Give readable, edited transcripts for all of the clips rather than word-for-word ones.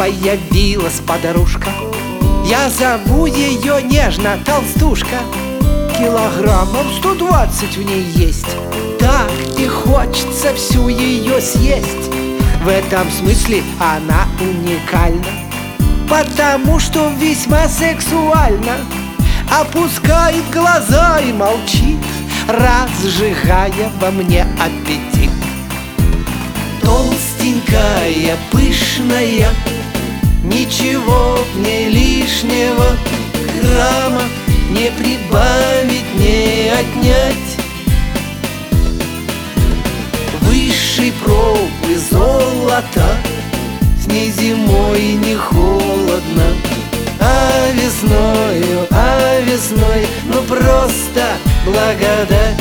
появилась подружка. Я зову ее нежно толстушка. Килограммов 120 в ней есть. Так и хочется всю ее съесть. В этом смысле она уникальна, потому что весьма сексуальна. Опускает глаза и молчит, разжигая во мне аппетит. Толстенькая, пышная, ничего в ней лишнего, грамма не прибавить, не отнять. Высшей пробы золота, с ней зимой не холодно. А весной, ну просто благодать.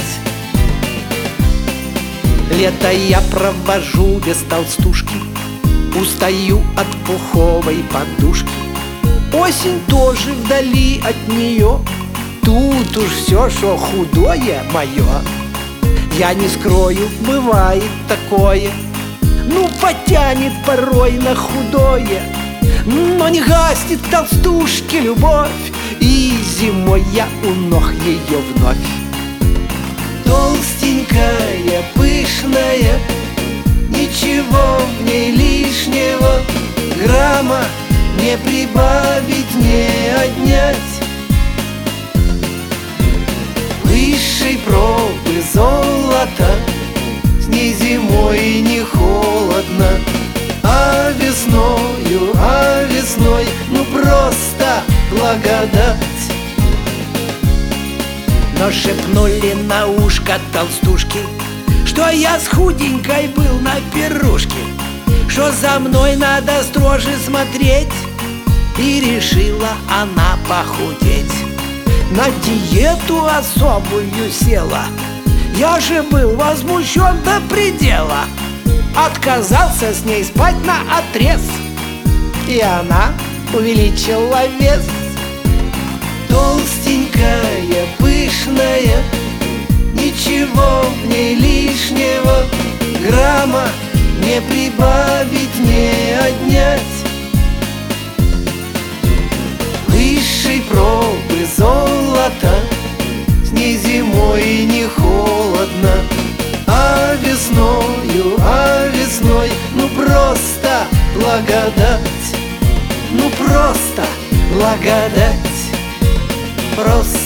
Лето я провожу без толстушки, устаю от пуховой подушки. Осень тоже вдали от нее, тут уж все, что худое мое. Я не скрою, бывает такое, ну потянет порой на худое. Но не гаснет толстушки любовь, и зимой я у ног ее вновь. Толстенькая, пышная, ничего в ней лишнего, грамма не прибавить, не отнять. Высшей пробы золота, с ней зимой не холодно. А весной, ну просто благодать. Но шепнули на ушко толстушки, что я с худенькой был на пирушке, что за мной надо строже смотреть. И решила она похудеть, на диету особую села. Я же был возмущен до предела, отказался с ней спать наотрез, и она увеличила вес. Толстенькая, пышная, ничего в ней лишнего, грамма не прибавить, не отнять. Высшей пробы золота, с ней зимой не холодно. А весной, ну просто благодать. Ну просто благодать. Просто